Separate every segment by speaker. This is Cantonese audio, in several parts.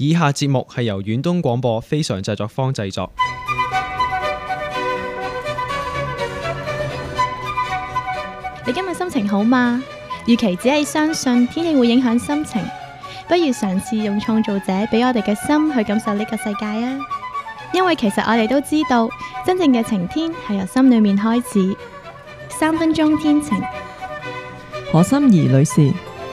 Speaker 1: 以下節目係由遠東廣播非常製作坊製作。
Speaker 2: 你今日心情好嗎？與其只係相信天氣會影響心情，不如嘗試用創造者俾我哋嘅心去感受呢個世界啊！因為其實我哋都知道，真正嘅晴天係由心裏面開始。3分鐘天晴，
Speaker 3: 何心怡女士。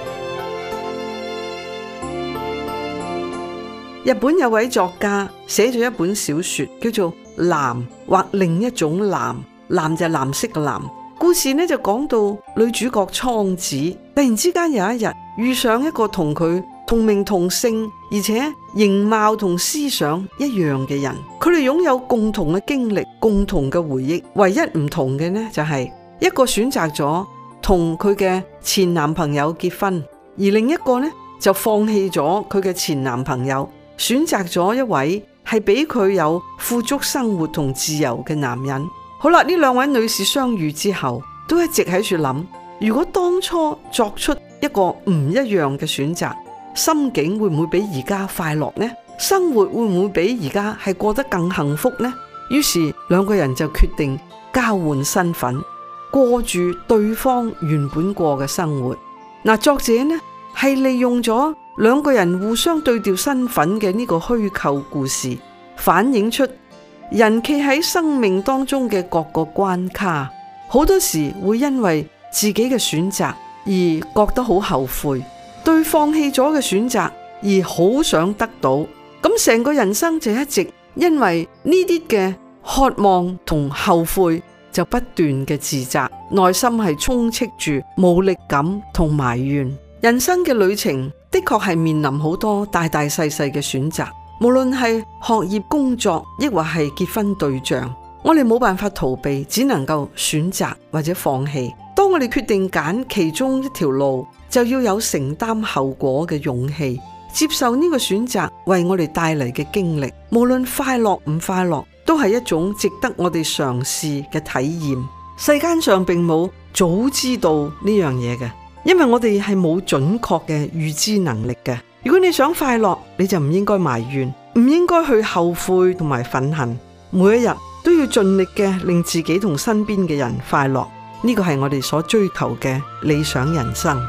Speaker 4: 日本有位作家寫咗一本小說，叫做《藍或另一種藍》，藍就係藍色嘅藍。故事呢就講到女主角蒼子突然之間有一日遇上一個同佢同名同姓，而且形貌同思想一樣嘅人。佢哋擁有共同嘅經歷、共同嘅回憶，唯一唔同嘅呢就係一個選擇咗同佢嘅前男朋友結婚，而另一個呢就放棄咗佢嘅前男朋友，選擇咗一位係俾佢有富足生活同自由嘅男人。好啦，呢兩位女士相遇之後，都一直喺度諗，如果當初作出一個唔一樣嘅選擇，心境會唔會比而家快樂呢？生活會唔會比而家係過得更幸福呢？於是兩個人就決定交換身份，過住對方原本過嘅生活。嗱，作者呢係利用咗兩個人互相對調身份嘅呢個虛構故事，反映出人企喺生命當中嘅各個關卡，好多時會因為自己嘅選擇而覺得好後悔，對放棄咗嘅選擇而好想得到，咁成個人生就一直因為呢啲嘅渴望同後悔就不斷嘅自責，內心係充斥住無力感同埋怨。人生嘅旅程的確係面臨好多大大細細嘅選擇，無論係學業、工作，亦或係結婚對象，我哋冇辦法逃避，只能夠選擇或者放棄。當我哋決定揀其中一條路，就要有承擔後果嘅勇氣，接受呢個選擇為我哋帶嚟嘅經歷，無論快樂唔快樂，都係一種值得我哋嘗試嘅體驗。世間上並冇早知道呢樣嘢嘅，因為我哋係冇準確嘅預知能力嘅。如果你想快樂，你就唔應該埋怨，唔應該去後悔同埋憤恨，每一日都要盡力嘅令自己同身邊嘅人快樂。呢個係我哋所追求嘅理想人生。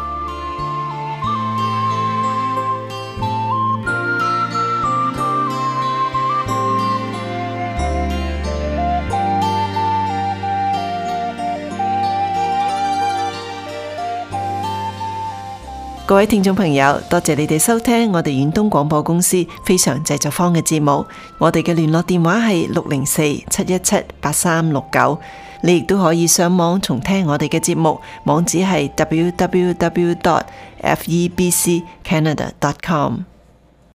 Speaker 3: 各位聽眾朋友，多謝你哋收聽我哋遠東廣播公司非常製作坊嘅節目。我哋嘅聯絡電話係604-717-8369。你亦都可以上網重聽我哋嘅節目，網址係www.febccanada.com。